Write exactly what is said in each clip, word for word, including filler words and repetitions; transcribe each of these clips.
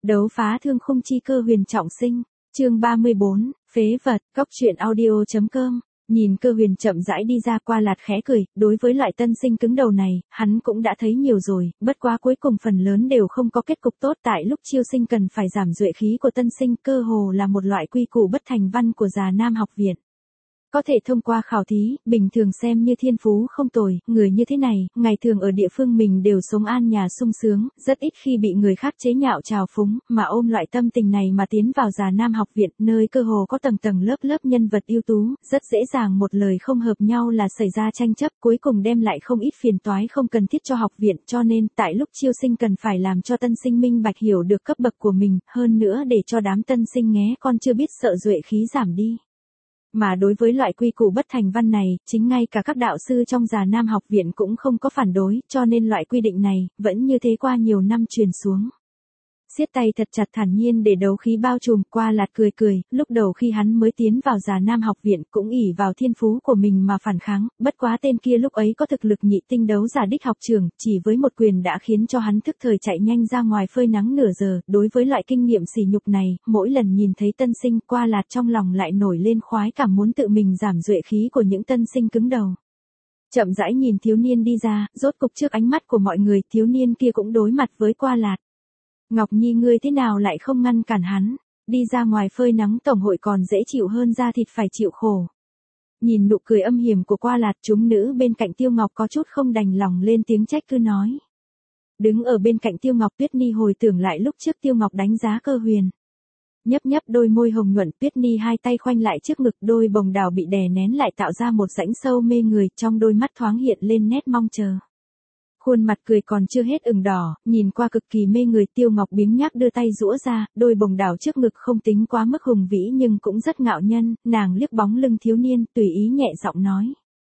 Đấu phá thương khung chi cơ huyền trọng sinh, chương ba mươi bốn, phế vật, góc truyện audio.com. Nhìn cơ huyền chậm rãi đi ra, Qua Lạt khẽ cười, đối với loại tân sinh cứng đầu này, hắn cũng đã thấy nhiều rồi, bất quá cuối cùng phần lớn đều không có kết cục tốt. Tại lúc chiêu sinh cần phải giảm duệ khí của tân sinh, cơ hồ là một loại quy củ bất thành văn của già Nam học viện. Có thể thông qua khảo thí, bình thường xem như thiên phú không tồi, người như thế này, ngày thường ở địa phương mình đều sống an nhàn sung sướng, rất ít khi bị người khác chế nhạo trào phúng, mà ôm loại tâm tình này mà tiến vào già Nam học viện, nơi cơ hồ có tầng tầng lớp lớp nhân vật ưu tú, rất dễ dàng một lời không hợp nhau là xảy ra tranh chấp, cuối cùng đem lại không ít phiền toái không cần thiết cho học viện, cho nên, tại lúc chiêu sinh cần phải làm cho tân sinh minh bạch hiểu được cấp bậc của mình, hơn nữa để cho đám tân sinh nghé con chưa biết sợ duệ khí giảm đi. Mà đối với loại quy củ bất thành văn này, chính ngay cả các đạo sư trong già Nam học viện cũng không có phản đối, cho nên loại quy định này, vẫn như thế qua nhiều năm truyền xuống. Siết tay thật chặt thản nhiên để đấu khí bao trùm. Qua Lạt cười cười, lúc đầu khi hắn mới tiến vào già Nam học viện cũng ỷ vào thiên phú của mình mà phản kháng, bất quá tên kia lúc ấy có thực lực nhị tinh đấu giả đích học trường, chỉ với một quyền đã khiến cho hắn thức thời chạy nhanh ra ngoài phơi nắng nửa giờ. Đối với loại kinh nghiệm sỉ nhục này, mỗi lần nhìn thấy tân sinh, Qua Lạt trong lòng lại nổi lên khoái cảm muốn tự mình giảm duệ khí của những tân sinh cứng đầu. Chậm rãi nhìn thiếu niên đi ra, rốt cục trước ánh mắt của mọi người, thiếu niên kia cũng đối mặt với Qua Lạt. Ngọc Nhi, ngươi thế nào lại không ngăn cản hắn, đi ra ngoài phơi nắng tổng hội còn dễ chịu hơn da thịt phải chịu khổ. Nhìn nụ cười âm hiểm của Qua Lạt, chúng nữ bên cạnh Tiêu Ngọc có chút không đành lòng lên tiếng trách cứ nói. Đứng ở bên cạnh Tiêu Ngọc, Tuyết Ni hồi tưởng lại lúc trước Tiêu Ngọc đánh giá cơ huyền. Nhấp nhấp đôi môi hồng nhuận, Tuyết Ni hai tay khoanh lại trước ngực, đôi bồng đào bị đè nén lại tạo ra một rãnh sâu mê người, trong đôi mắt thoáng hiện lên nét mong chờ. Khuôn mặt cười còn chưa hết ửng đỏ, nhìn qua cực kỳ mê người. Tiêu Ngọc biếng nhác đưa tay giũa ra, đôi bồng đào trước ngực không tính quá mức hùng vĩ nhưng cũng rất ngạo nhân, nàng liếc bóng lưng thiếu niên, tùy ý nhẹ giọng nói.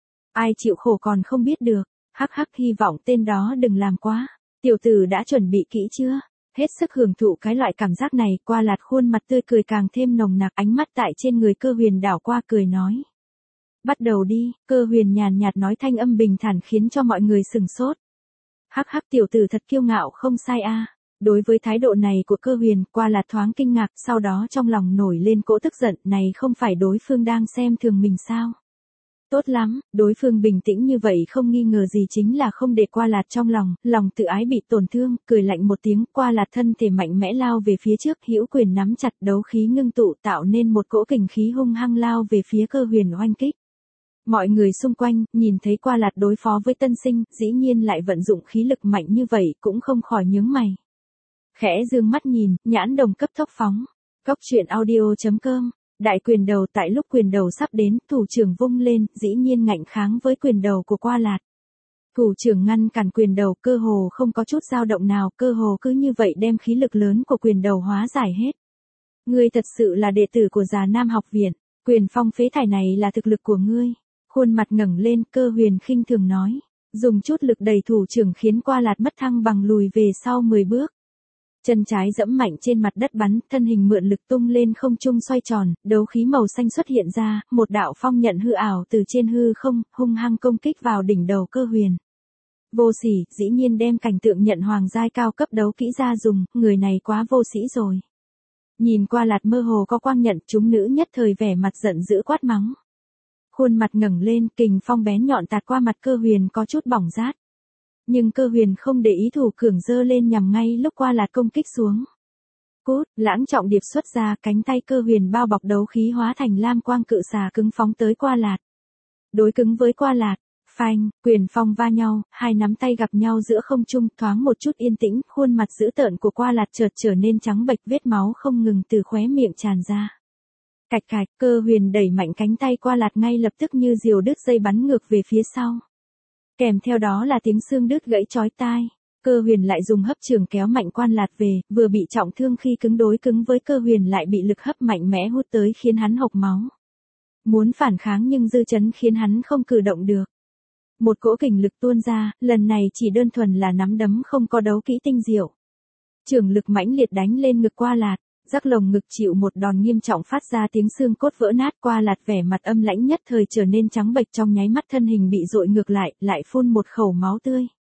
Ai chịu khổ còn không biết được, hắc hắc, hy vọng tên đó đừng làm quá. Tiểu tử đã chuẩn bị kỹ chưa? Hết sức hưởng thụ cái loại cảm giác này, Qua Lạt khuôn mặt tươi cười càng thêm nồng nặc, ánh mắt tại trên người cơ huyền đảo qua cười nói. Bắt đầu đi, cơ huyền nhàn nhạt nói, thanh âm bình thản khiến cho mọi người sừng sốt. Hắc hắc, tiểu tử thật kiêu ngạo không sai a. Đối với thái độ này của cơ huyền, Qua Lạt thoáng kinh ngạc, sau đó trong lòng nổi lên cỗ tức giận, này không phải đối phương đang xem thường mình sao? Tốt lắm, đối phương bình tĩnh như vậy không nghi ngờ gì chính là không để Qua Lạt trong lòng, lòng tự ái bị tổn thương, cười lạnh một tiếng, Qua Lạt thân thể mạnh mẽ lao về phía trước, hữu quyền nắm chặt, đấu khí ngưng tụ tạo nên một cỗ kình khí hung hăng lao về phía cơ huyền oanh kích. Mọi người xung quanh, nhìn thấy Qua Lạt đối phó với tân sinh, dĩ nhiên lại vận dụng khí lực mạnh như vậy, cũng không khỏi nhướng mày. Khẽ dương mắt nhìn, nhãn đồng cấp tốc phóng. Góc truyện audio.com. Đại quyền đầu. Tại lúc quyền đầu sắp đến, thủ trưởng vung lên, dĩ nhiên ngạnh kháng với quyền đầu của Qua Lạt. Thủ trưởng ngăn cản quyền đầu, cơ hồ không có chút dao động nào, cơ hồ cứ như vậy đem khí lực lớn của quyền đầu hóa giải hết. Ngươi thật sự là đệ tử của già Nam học viện, quyền phong phế thải này là thực lực của ngươi. Khuôn mặt ngẩng lên, cơ huyền khinh thường nói, dùng chút lực đẩy thủ trưởng khiến Qua Lạt mất thăng bằng lùi về sau mười bước. Chân trái giẫm mạnh trên mặt đất bắn, thân hình mượn lực tung lên không trung xoay tròn, đấu khí màu xanh xuất hiện ra, một đạo phong nhận hư ảo từ trên hư không, hung hăng công kích vào đỉnh đầu cơ huyền. Vô sỉ, dĩ nhiên đem cảnh tượng nhận hoàng giai cao cấp đấu kỹ ra dùng, người này quá vô sĩ rồi. Nhìn Qua Lạt mơ hồ có quang nhận, chúng nữ nhất thời vẻ mặt giận dữ quát mắng. Khuôn mặt ngẩng lên, kình phong bén nhọn tạt qua mặt cơ huyền có chút bỏng rát. Nhưng cơ huyền không để ý, thủ cường giơ lên nhằm ngay lúc Qua Lạt công kích xuống. Cút, lãng trọng điệp xuất ra, cánh tay cơ huyền bao bọc đấu khí hóa thành lam quang cự xà cứng phóng tới Qua Lạt. Đối cứng với Qua Lạt, phanh, quyền phong va nhau, hai nắm tay gặp nhau giữa không trung, thoáng một chút yên tĩnh, khuôn mặt dữ tợn của Qua Lạt chợt trở nên trắng bệch, vết máu không ngừng từ khóe miệng tràn ra. Cạch cạch, cơ huyền đẩy mạnh cánh tay Qua Lạt ngay lập tức như diều đứt dây bắn ngược về phía sau. Kèm theo đó là tiếng xương đứt gãy chói tai. Cơ huyền lại dùng hấp trường kéo mạnh Qua Lạt về, vừa bị trọng thương khi cứng đối cứng với cơ huyền lại bị lực hấp mạnh mẽ hút tới khiến hắn hộc máu. Muốn phản kháng nhưng dư chấn khiến hắn không cử động được. Một cỗ kình lực tuôn ra, lần này chỉ đơn thuần là nắm đấm không có đấu kỹ tinh diệu. Trường lực mãnh liệt đánh lên ngực Qua Lạt. Rắc lồng ngực chịu một đòn nghiêm trọng phát ra tiếng xương cốt vỡ nát. Qua Lạt vẻ mặt âm lãnh nhất thời trở nên trắng bệch, trong nháy mắt thân hình bị dội ngược lại, lại phun một khẩu máu tươi.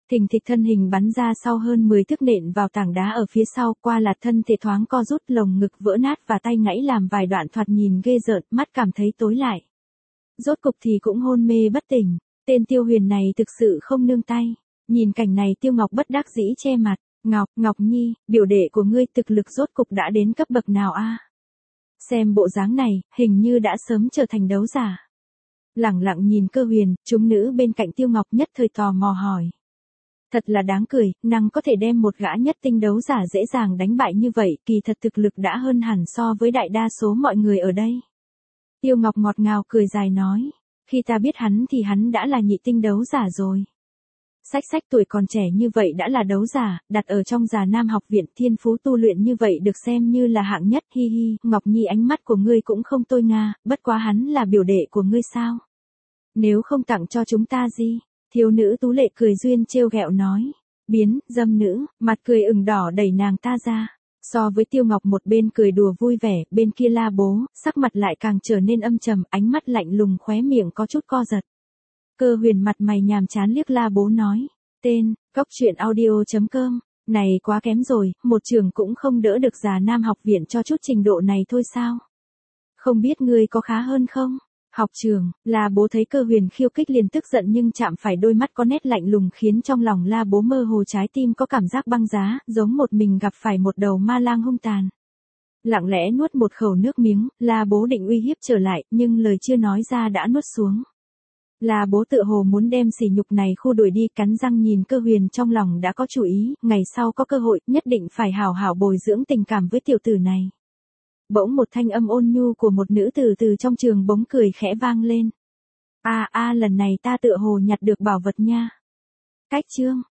Thình thịch thân hình bắn ra sau hơn mười thước nện vào tảng đá ở phía sau, qua là thân thể thoáng co rút, lồng ngực vỡ nát và tay gãy làm vài đoạn thoạt nhìn ghê rợn, mắt cảm thấy tối lại. Rốt cục thì cũng hôn mê bất tỉnh, tên Tiêu Huyền này thực sự không nương tay. Nhìn cảnh này Tiêu Ngọc bất đắc dĩ che mặt, Ngọc, Ngọc Nhi, biểu đệ của ngươi thực lực rốt cục đã đến cấp bậc nào a? Xem bộ dáng này, hình như đã sớm trở thành đấu giả. Lẳng lặng nhìn Cơ Huyền, chúng nữ bên cạnh Tiêu Ngọc nhất thời tò mò hỏi. Thật là đáng cười, nàng có thể đem một gã nhất tinh đấu giả dễ dàng đánh bại như vậy, kỳ thật thực lực đã hơn hẳn so với đại đa số mọi người ở đây. Tiêu Ngọc ngọt ngào cười dài nói, khi ta biết hắn thì hắn đã là nhị tinh đấu giả rồi. Sách sách tuổi còn trẻ như vậy đã là đấu giả, đặt ở trong Già Nam học viện, thiên phú tu luyện như vậy được xem như là hạng nhất, hi hi, Ngọc Nhi ánh mắt của ngươi cũng không tồi nga, bất quá hắn là biểu đệ của ngươi sao? Nếu không tặng cho chúng ta gì? Thiếu nữ tú lệ cười duyên trêu ghẹo nói, biến, dâm nữ, mặt cười ửng đỏ đẩy nàng ta ra. So với Tiêu Ngọc một bên cười đùa vui vẻ, bên kia La Bố, sắc mặt lại càng trở nên âm trầm, ánh mắt lạnh lùng, khóe miệng có chút co giật. Cơ Huyền mặt mày nhàm chán liếc La Bố nói, tên, cóc truyện audio chấm com, này quá kém rồi, một trường cũng không đỡ được Già Nam học viện cho chút trình độ này thôi sao? Không biết ngươi có khá hơn không? Học trường, La Bố thấy Cơ Huyền khiêu khích liền tức giận nhưng chạm phải đôi mắt có nét lạnh lùng khiến trong lòng La Bố mơ hồ trái tim có cảm giác băng giá, giống một mình gặp phải một đầu ma lang hung tàn. Lặng lẽ nuốt một khẩu nước miếng, La Bố định uy hiếp trở lại, nhưng lời chưa nói ra đã nuốt xuống. La Bố tựa hồ muốn đem sỉ nhục này khu đuổi đi, cắn răng nhìn Cơ Huyền trong lòng đã có chủ ý, ngày sau có cơ hội, nhất định phải hảo hảo bồi dưỡng tình cảm với tiểu tử này. Bỗng một thanh âm ôn nhu của một nữ tử từ trong trường bóng cười khẽ vang lên. A a lần này ta tựa hồ nhặt được bảo vật nha. Cách chương,